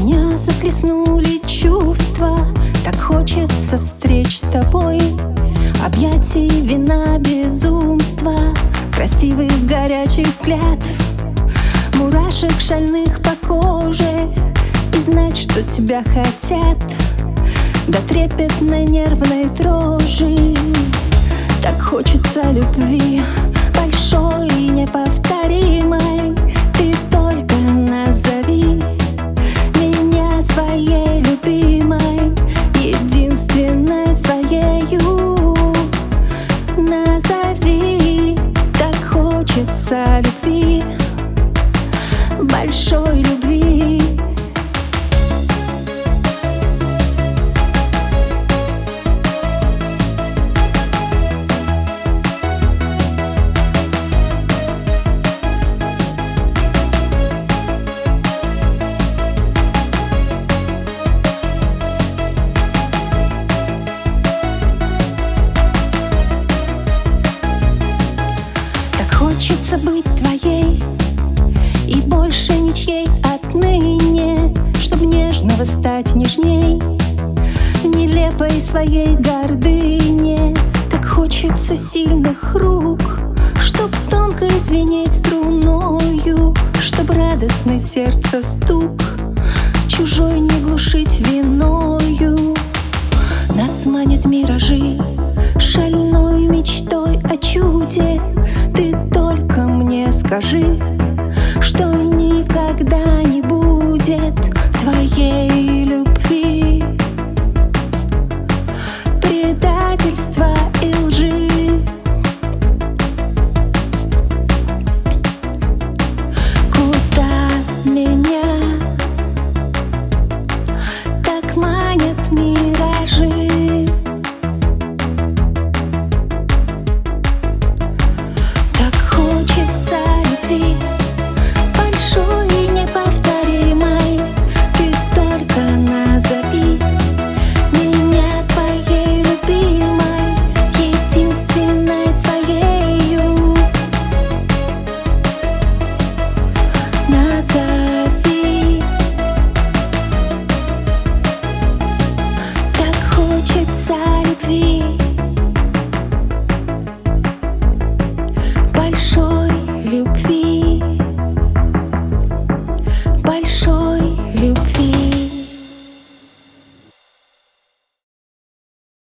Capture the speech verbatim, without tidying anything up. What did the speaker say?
Меня захлестнули чувства, так хочется встреч с тобой, объятий, вина, безумства, красивых горячих клятв, мурашек шальных по коже, и знать, что тебя хотят, до трепетной нервной дрожи. Так хочется любви, большой и неповторимой. Ты только назови меня своей любимой, единственной своею. Назови, так хочется любви, большой любви. Хочется быть твоей и больше ничьей отныне, чтоб нежного стать нежней в нелепой своей гордыне. Так хочется сильных рук, чтоб тонко звенеть струною, чтоб радостный сердце стук чужой не глушить виною. Нас манят миражи шальной мечтой о чуде. Ты только мне скажи, что никогда не будет в твоей